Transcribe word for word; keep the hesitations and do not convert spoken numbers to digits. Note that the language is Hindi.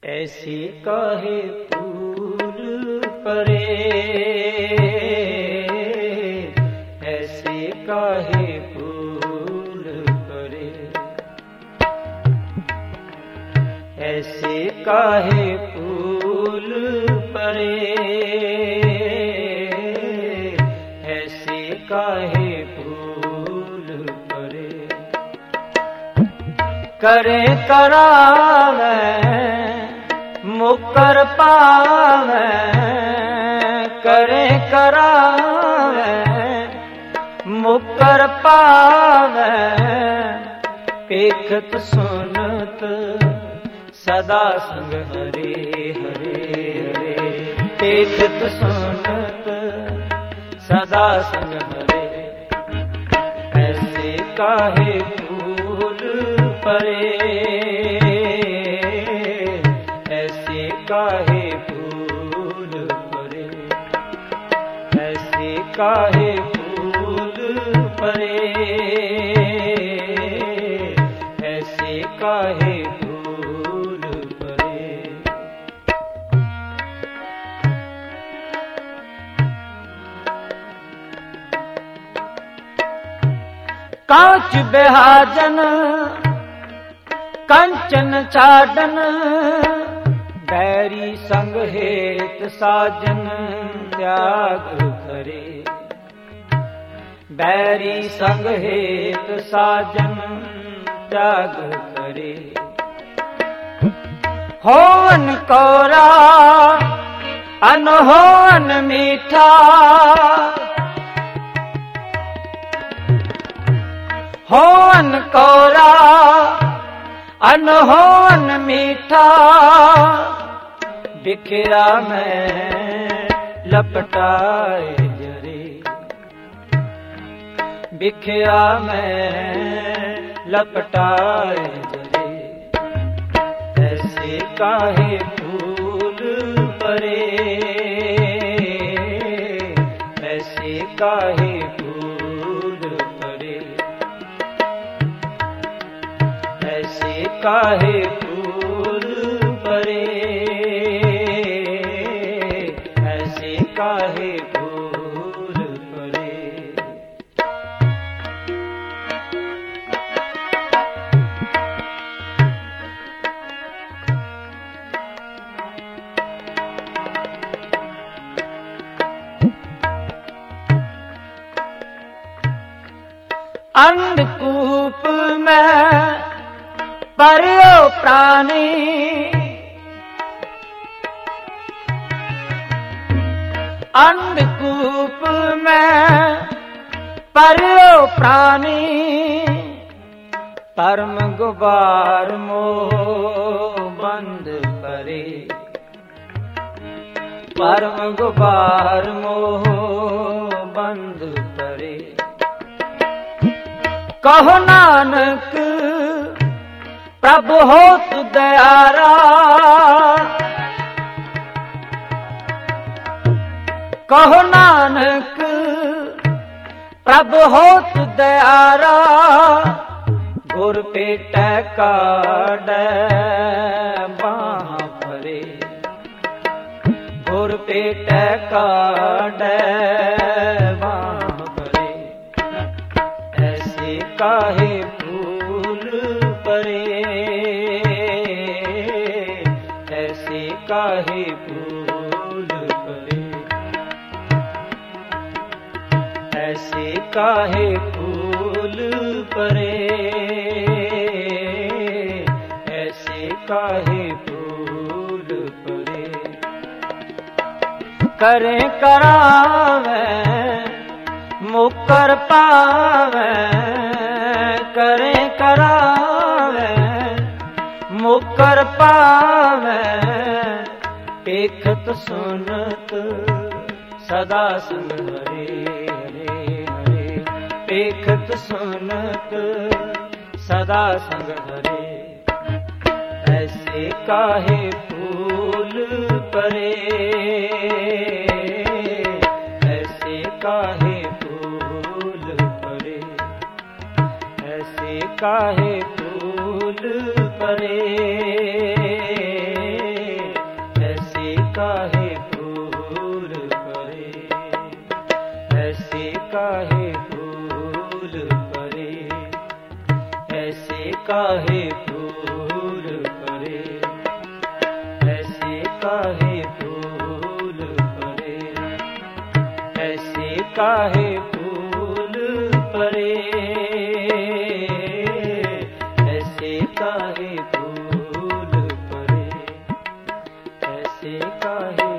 ऐसी काहे फूल परे, ऐसे काहे फूल परे, ऐसे काहे फूल परे, ऐसे काहे फूल परे। करे करावे मुकर पावे, करे करावे मुकर पावे, पेखत सुनत सदा संग हरे हरे हरे, पेखत सुनत सदा संग हरे। ऐसे काहे फूल परे, ऐसे काहे फूल परे, ऐसे काहे फूल परे, ऐसे काहे फूल परे। कांच बेहाजन कंचन छाडन, बैरी संग हेत साजन त्याग करे, बैरी संग हेत साजन त्याग करे। होवन कोरा अनहोवन मीठा, होवन कोरा अनहोवन मीठा, बिखरा में लपटाए जरे, बिखरा में लपटाए जरे। ऐसे काहे फूल परे, ऐसे काहे फूल परे, ऐसे काहे फूल परे, ऐसे काहे फूल परे। अंधकूप में पर्यो प्राणी, अंधकूप में पर्यो प्राणी, परम गुबार मोह बंद करे, परम गुबार मोह बंद करे। कहो नानक प्रभु होत दयारा, कहो नानक प्रभु होत दयारा, गुर पेट काढ़ बाह भरे, गुर पेट काढ़ बाह भरे। ऐसे काहे फूल परे, ऐसे काहे फूल परे, ऐसे काहे फूल परे, ऐसे काहे फूल परे। करे करावे मुकर पावे, करे करावे मुकर पावे, पेखत सुनत सदा संग हरे हरे हरे, पेखत सुनत सदा संग हरे। ऐसे काहे फूल परे, ऐसे काहे फूल परे, ऐसे काहे फूल परे, काहे फूल परे, ऐसे काहे फूल परे, ऐसे काहे फूल परे, ऐसे काहे फूल परे, ऐसे काहे